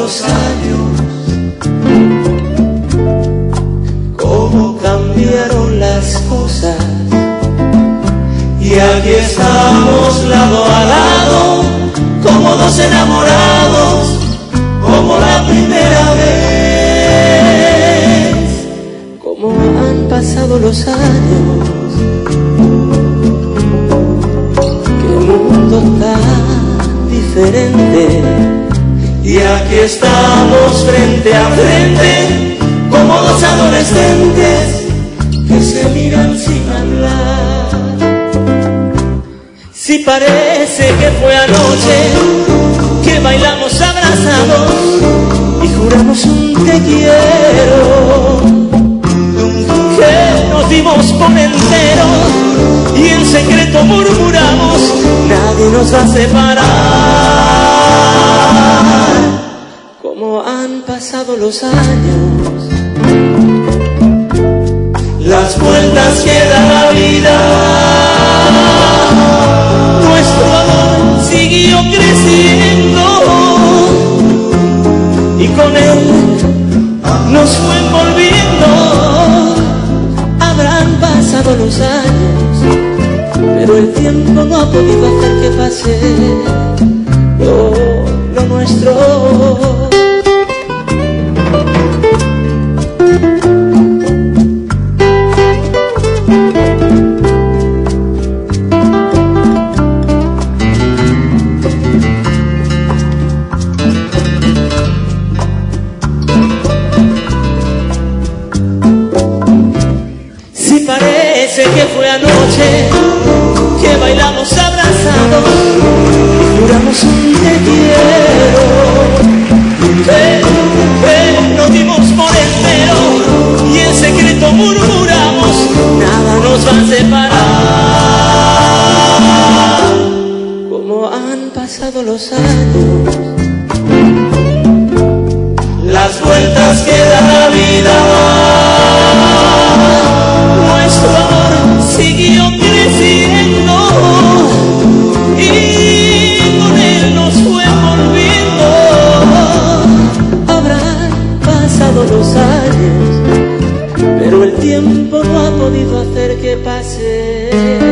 los años, cómo cambiaron las cosas, y aquí estamos lado a lado, como dos enamorados, como la primera vez. Cómo han pasado los años, qué mundo tan diferente, y aquí estamos frente a frente, como dos adolescentes que se miran sin hablar. Si parece que fue anoche que bailamos abrazados y juramos un te quiero, que nos dimos por entero y en secreto murmuramos, nadie nos va a separar. Cómo han pasado los años, las vueltas que da la vida, nuestro amor siguió creciendo y con él nos fue envolviendo. Habrán pasado los años, pero el tiempo no ha podido hacer que pase lo nuestro. Parece que fue anoche que bailamos abrazados y juramos un te quiero, que nos dimos por entero y en secreto murmuramos, nada nos va a separar. Cómo han pasado los años, las vueltas que da la vida, nuestro amor siguió creciendo y con él nos fue envolviendo. Habrán pasado los años, pero el tiempo no ha podido hacer que pase